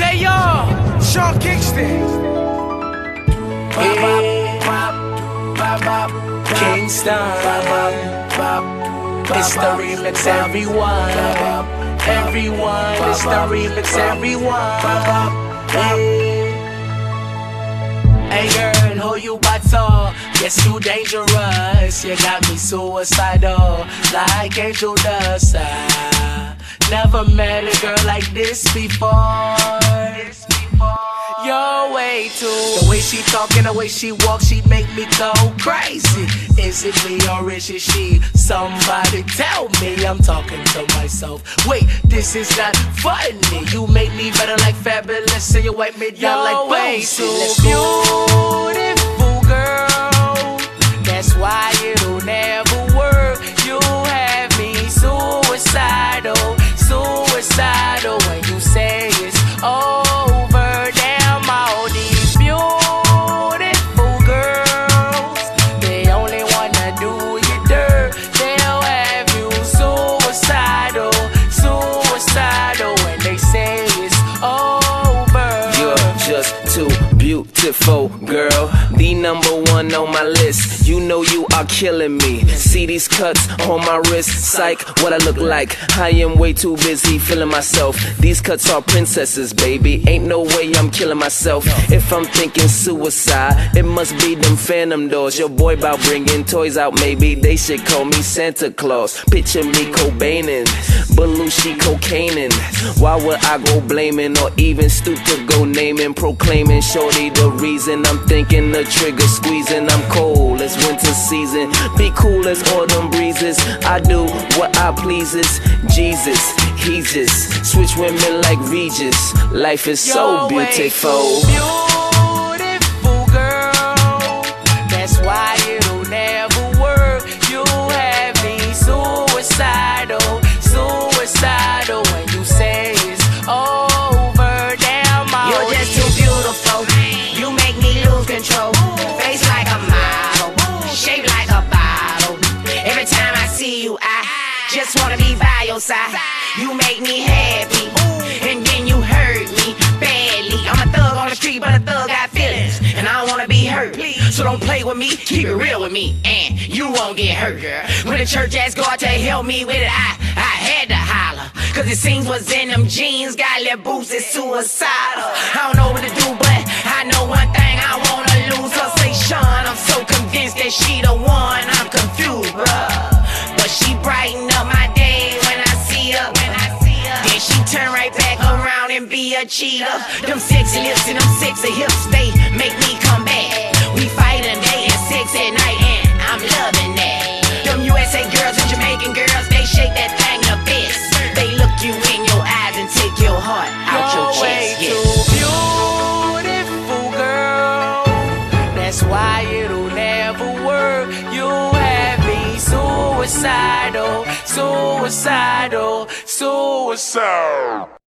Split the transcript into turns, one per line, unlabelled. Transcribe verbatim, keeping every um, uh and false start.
J R, Sean Kingston.
Hey, Kingston. It's the remix, everyone. Everyone, it's the remix, everyone. Hey, hey girl, who you about to? Yes, you dangerous. You got me suicidal, like angel dust. I never met a girl like this before. You're way too. The way she talk and the way she walk, she make me go crazy. Is it me or is it she? Somebody tell me. I'm talking to myself. Wait, this is not funny. You make me better like Fabulous, and you wipe me down like way too beautiful, girl. That's why it'll never work. You have me suicidal, suicidal when you say it's over. Beautiful girl, the number one on my list. You know you are killing me. See these cuts on my wrist, psych, what I look like. I am way too busy feeling myself. These cuts are princesses, baby. Ain't no way I'm killing myself. If I'm thinking suicide, it must be them phantom doors. Your boy bout bringing toys out, maybe they should call me Santa Claus. Picture me Cobainin', Belushi cocaining. Why would I go blaming or even stoop to go naming, proclaiming shorty the reason I'm thinking the trigger squeezing. I'm cold as winter season, be cool as autumn breezes. I do what I pleases. Jesus, he just switch women like Regis. Life is so beautiful. Beautiful girl, that's why it'll never work. You have me suicidal, suicidal when you say it's over. Damn, you're just too beautiful. You make me lose control. Face like a model, shaped like a bottle. Every time I see you, I just wanna be by your side. You make me happy, and then you hurt me badly. I'm a thug on the street, but a thug got feelings, and I don't wanna be hurt. So don't play with me, keep it real with me, and you won't get hurt, girl. When the church asked God to help me with it, I, I had to holler. Cause it seems what's in them jeans got little boots, it's suicidal. I don't know what to do, but I know one thing, I wanna lose her. Say Sean, I'm so convinced that she the one. I'm confused, bruh, but she brighten up my day when I see her. When I see her, then she turn right back around and be a cheater. Them sexy lips and them sexy hips, they make me come back. We fight a day and sex at night, and I'm loving that. Them U S A girls and Jamaican girls, they shake that thing the best. They look you in your eyes and take your heart out your chest. Yes. Beautiful girl, that's why it'll never work. You have me suicidal, suicidal, suicidal.